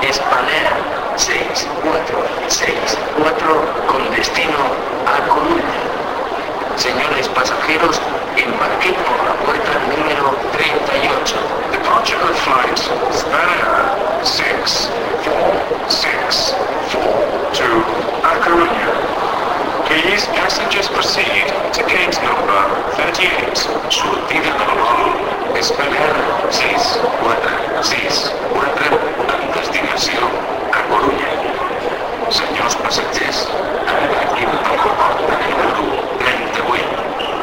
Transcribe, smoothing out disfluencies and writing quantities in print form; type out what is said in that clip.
Spanair 6464 con destino a Coruña. Señores pasajeros, embarquen por la puerta número 38. Departure of flight Spanair 6464 to A Coruña. Please, passengers proceed to gate number 38. Sul Vida Normal. Spanair 6